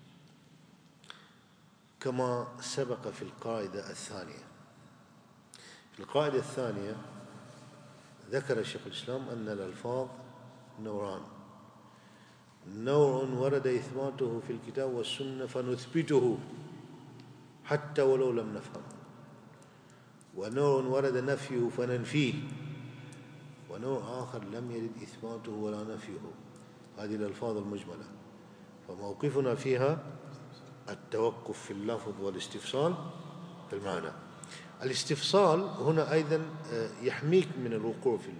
كما سبق في القاعدة الثانية. في القاعدة الثانية ذكر شيخ الإسلام أن الألفاظ نوعان: نوع ورد إثباته في الكتاب والسنة فنثبته حتى ولو لم نفهم، ونوع ورد نفيه فننفيه، ونوع آخر لم يرد إثباته ولا نفيه. هذه الألفاظ المجملة. فموقفنا فيها التوقف في اللفظ والاستفصال في المعنى. الاستفصال هنا أيضا يحميك من الوقوع في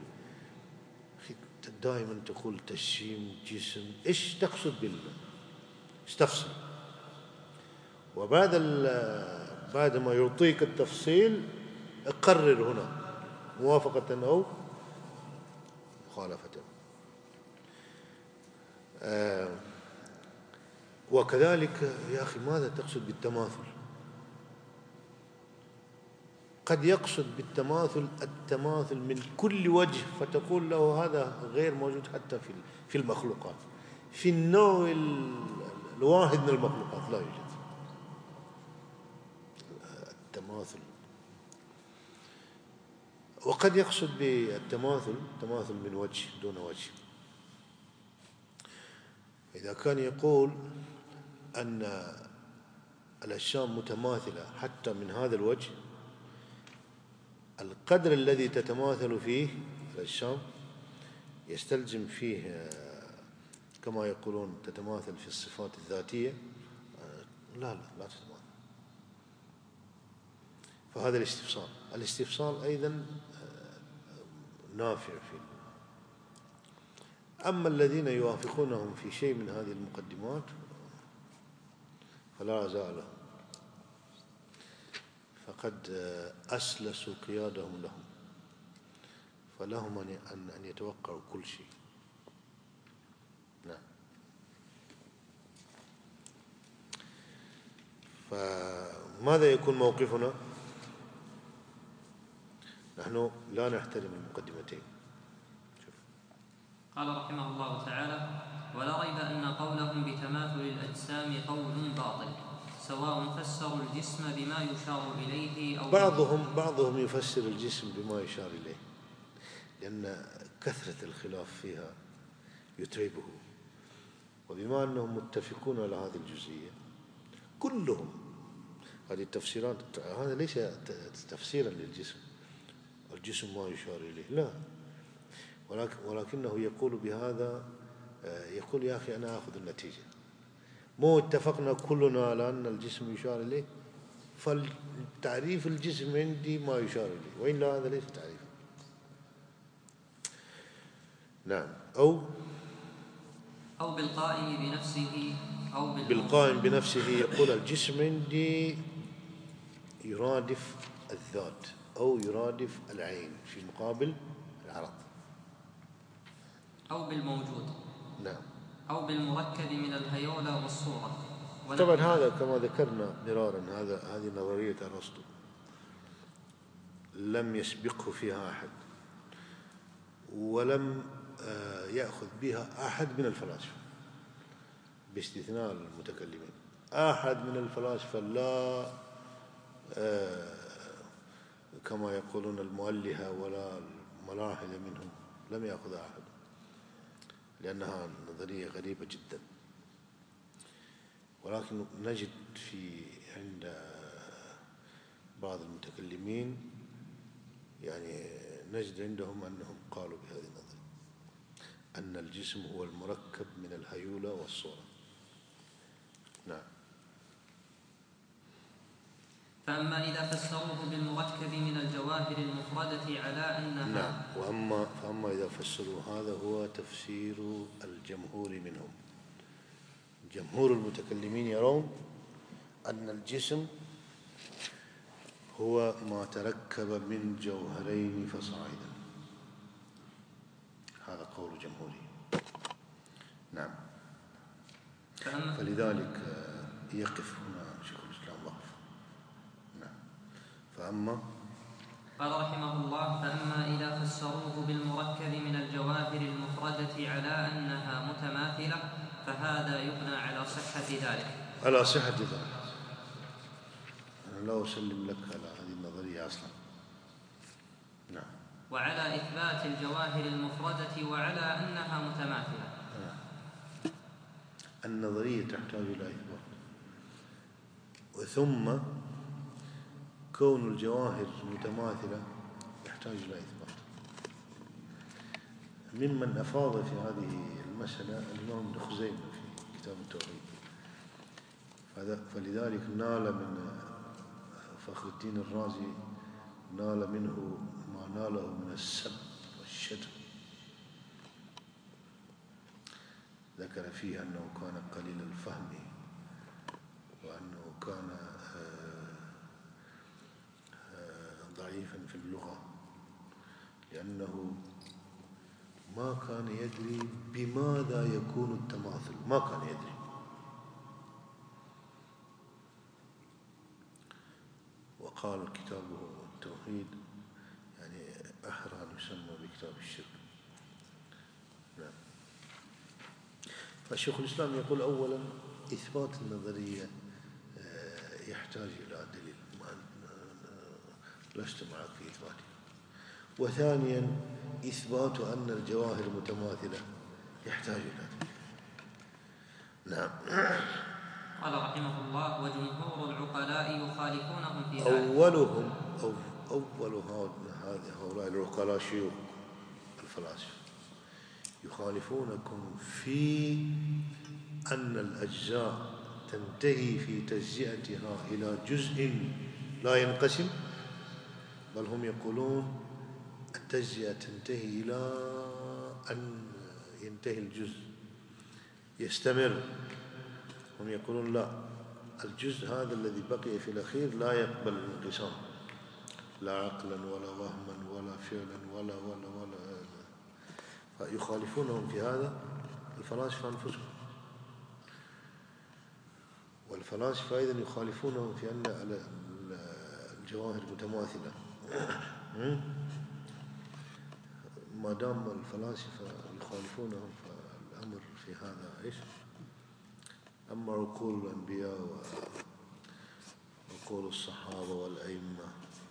دائما تقول تجسيم جسم، إيش تقصد بالله؟ استفصل. وبعد بعد ما يعطيك التفصيل قرر هنا موافقة أو مخالفة. آه وكذلك يا أخي ماذا تقصد بالتماثل؟ قد يقصد بالتماثل التماثل من كل وجه، فتقول له هذا غير موجود حتى في في المخلوقات، في النوع الواحد من المخلوقات لا يوجد التماثل. وقد يقصد بالتماثل تماثل من وجه دون وجه. إذا كان يقول أن الأجسام متماثلة حتى من هذا الوجه، القدر الذي تتماثل فيه الأجسام يستلزم فيه كما يقولون تتماثل في الصفات الذاتية. لا لا لا تتماثل. فهذا الاستفصال. الاستفصال أيضا نافع في. أما الذين يوافقونهم في شيء من هذه المقدمات فلا عزاء لهم، فقد أسلسوا قيادهم لهم، فلهم أن أن يتوقعوا كل شيء. نعم. فماذا يكون موقفنا؟ نحن لا نحترم المقدمتين. قال رحمه الله تعالى: ولا ريب أن قولهم بتماثل الأجسام قول باطل، سواء فسروا الجسم بما يشار إليه أو بعضهم بعضهم يفسر الجسم بما يشار إليه، لأن كثرة الخلاف فيها يتعبه. وبما أنهم متفقون على هذه الجزئية كلهم، هذه التفسيرات، هذا ليس تفسيرا للجسم الجسم ما يشار إليه، لا، ولكن ولكنه يقول بهذا، يقول يا أخي أنا أخذ النتيجة، مو اتفقنا كلنا على أن الجسم يشار إليه، فالتعريف الجسم عندي ما يشار إليه، وإلا هذا ليس تعريفا. نعم. أو أو بالقائم بنفسه أو بالقائم بنفسه يقول الجسم عندي يرادف الذات أو يرادف العين في مقابل العرض. أو بالموجود. نعم. أو بالمركب من الهيولى والصورة. طبعا هذا كما ذكرنا مرارا، هذا هذه نظرية أرسطو لم يسبقه فيها أحد، ولم يأخذ بها أحد من الفلاسفة باستثناء المتكلمين. أحد من الفلاسفة لا كما يقولون المؤلهة ولا الملاحدة منهم لم يأخذ أحد، لأنها نظرية غريبة جدا. ولكن نجد في عند بعض المتكلمين يعني نجد عندهم أنهم قالوا بهذه النظرية أن الجسم هو المركب من الهيولى والصورة. نعم. فأما إذا فسروه بالمركب من الجواهر المفردة على أنها نعم. وأما فأما إذا فسروا، هذا هو تفسير الجمهور منهم. جمهور المتكلمين يرون أن الجسم هو ما تركب من جوهرين فصاعدا، هذا قول جمهوري. نعم. فلذلك يقف هنا شيخ الإسلام وقف. نعم. فأما قال رحمه الله: فأما إذا فسروه بالمركب من الجواهر المفردة على أنها متماثلة فهذا يبنى على صحة ذلك. على صحة ذلك أنا لا أسلم لك على هذه النظرية أصلا. نعم. وعلى إثبات الجواهر المفردة وعلى أنها متماثلة. نعم. النظرية تحتاج إلى إثبات، وثم كون الجواهر متماثلة يحتاج إلى إثبات. ممن أفاض في هذه المسألة الإمام ابن خزيمة في كتاب التوحيد. فلذلك نال من فخر الدين الرازي نال منه ما ناله من السب والشتم. ذكر فيه أنه كان قليل الفهم وأنه كان ضعيفا في اللغة، لأنه ما كان يدري بماذا يكون التماثل، ما كان يدري. وقال كتابه التوحيد يعني أحرى أن يسمى بكتاب الشرك. نعم. فالشيخ الإسلام يقول أولا إثبات النظرية يحتاج إلى دليل، لست معك في إثباته. وثانيا إثبات أن الجواهر متماثلة يحتاج إلى دليل. نعم. قال رحمه الله: وجمهور العقلاء يخالفونهم في ذلك. أولهم أو أول هؤلاء العقلاء شيوخ الفلاسفة يخالفونكم في أن الأجزاء تنتهي في تجزئتها إلى جزء لا ينقسم، بل هم يقولون التجزئة تنتهي إلى أن ينتهي الجزء يستمر. هم يقولون لا، الجزء هذا الذي بقي في الأخير لا يقبل الانقسام، لا عقلا ولا وهما ولا فعلا ولا ولا ولا فيخالفونهم في هذا الفلاسفة أنفسهم. والفلاسفة أيضا يخالفونهم في أن الجواهر متماثلة. ما دام الفلاسفة يخالفونهم فالأمر في هذا إيش؟ أما عقول الأنبياء وعقول الصحابة والأئمة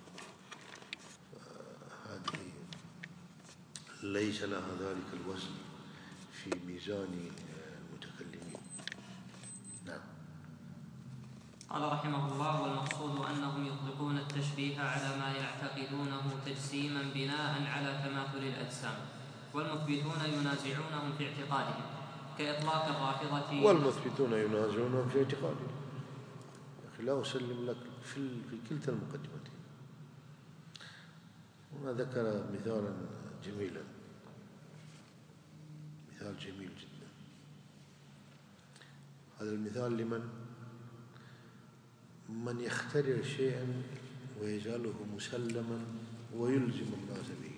هذه ليس لها ذلك الوزن في ميزان المتكلمين. نعم. قال رحمه الله: والمقصود أنهم يطلقون التشبيه على ما يعتقدونه تجسيما بناء على تماثل الأجسام، والمثبتون ينازعونهم في اعتقادهم كإطلاق الرافضة. والمثبتون ينازعونهم في اعتقادهم. يا أخي لا أسلم لك في في كلتا المقدمتين. هنا ذكر مثالا جميلا، مثال جميل جدا. هذا المثال لمن من يخترع شيئا ويجعله مسلما ويلزم الناس به.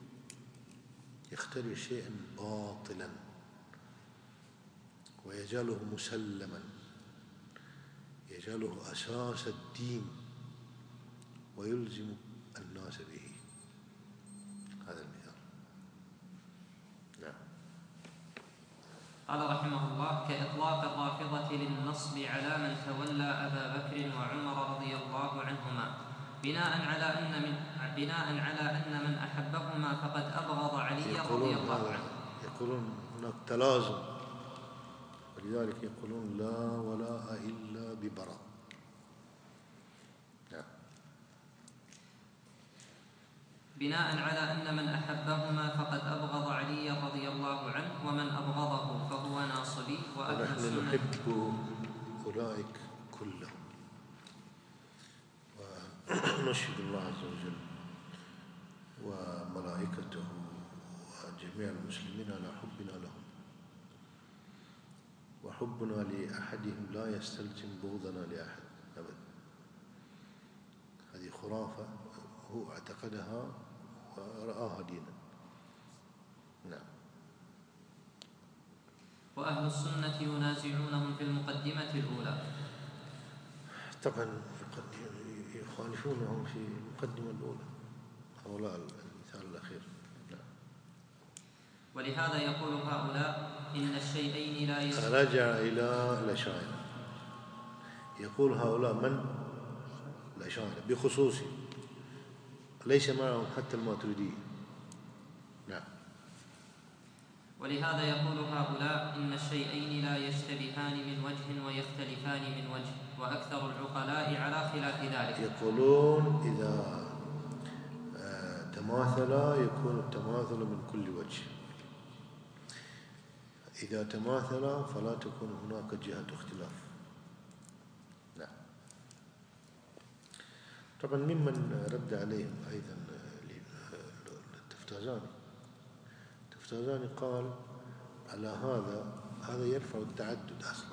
يخترع شيئا باطلا ويجعله مسلما، يجعله أساس الدين ويلزم الناس به. هذا المثال. نعم. قال رحمه الله: كإطلاق الرافضة للنصب على من تولى أبا بكر وعمر رضي الله عنهما بناء على أن من بناء على أن من أحبهما فقد أبغض علي رضي الله عنه. يقولون هناك تلازم، ولذلك يقولون لا ولاء إلا ببراء. نعم. بناء على أن من أحبهما فقد أبغض علي رضي الله عنه، ومن أبغضه فهو ناصبي. ونحن نحب أولئك كلهم، ونشهد الله عز وجل وملائكته وجميع المسلمين على حبنا لهم. وحبنا لأحدهم لا يستلزم بغضنا لأحد أبدا. هذه خرافة هو اعتقدها ورآها دينا. نعم. وأهل السنة ينازعونهم في المقدمة الأولى. طبعا يخالفونهم في المقدمة الأولى، هؤلاء المثال الأخير. نعم. ولهذا يقول هؤلاء إن الشيئين لا يستويان. رجع إلى الأشاعرة، يقول هؤلاء من؟ الأشاعرة بخصوصه، ليس معهم حتى الماتريدية. نعم. ولهذا يقول هؤلاء إن الشيئين لا يشتبهان من وجه ويختلفان من وجه، وأكثر العقلاء على خلاف ذلك. يقولون إذا تماثلا يكون التماثل من كل وجه، إذا تماثلا فلا تكون هناك جهة اختلاف. نعم. طبعا ممن رد عليهم أيضا التفتازاني التفتازاني قال على هذا هذا يرفع التعدد أصلا.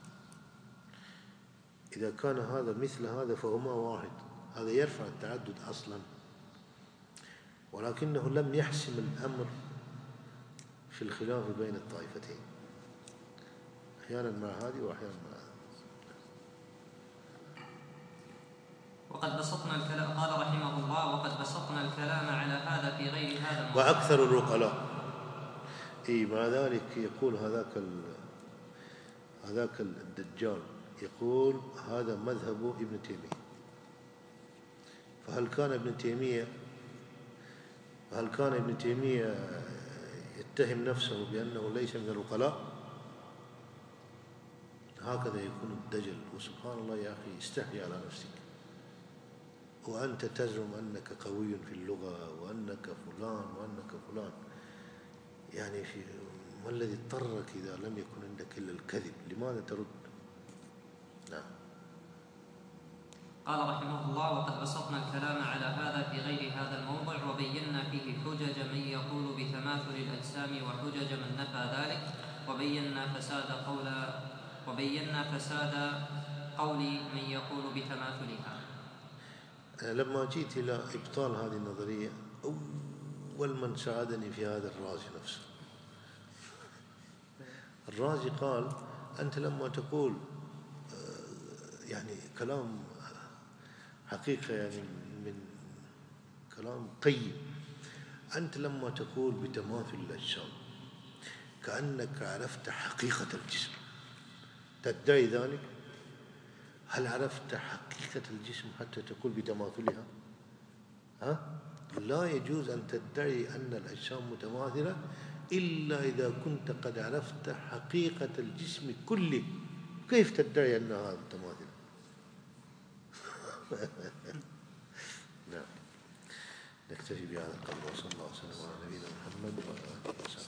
إذا كان هذا مثل هذا فهما واحد، هذا يرفع التعدد أصلا، ولكنه لم يحسم الأمر في الخلاف بين الطائفتين، أحيانا مع هذه وأحيانا مع هذه. وقد بسطنا الكلام، قال رحمه الله: وقد بسطنا الكلام على هذا في غير هذا الموضوع. وأكثر العقلاء إيه مع ذلك يقول هذاك هذاك الدجال يقول هذا مذهب ابن تيمية. فهل كان ابن تيمية هل كان ابن تيمية يتهم نفسه بأنه ليس من العقلاء؟ هكذا يكون الدجل. وسبحان الله يا أخي، استحي على نفسك وأنت تزعم أنك قوي في اللغة وأنك فلان وأنك فلان. يعني في ما الذي اضطرك إذا لم يكن عندك إلا الكذب؟ لماذا ترد؟ نعم. قال رحمه الله: وقد بسطنا الكلام على هذا في غير هذا الموضع، وبينا فيه حجج من يقول بتماثل الأجسام وحجج من نفى ذلك، وبينا فساد قول وبينا فساد قول من يقول بتماثلها. لما جيت إلى إبطال هذه النظرية، أول من ساعدني في هذا الرازي نفسه. الرازي قال: أنت لما تقول يعني كلام حقيقة، يعني من كلام قيم، أنت لما تقول بتماثل الأجسام كأنك عرفت حقيقة الجسم، تدعي ذلك؟ هل عرفت حقيقة الجسم حتى تقول بتماثلها؟ ها؟ لا يجوز أن تدعي أن الأجسام متماثلة إلا إذا كنت قد عرفت حقيقة الجسم كله. كيف تدعي أنها متماثلة؟ نعم. نكتفي بهذا القدر، وصلى الله وسلم على نبينا محمد وعلى آله وصحبه.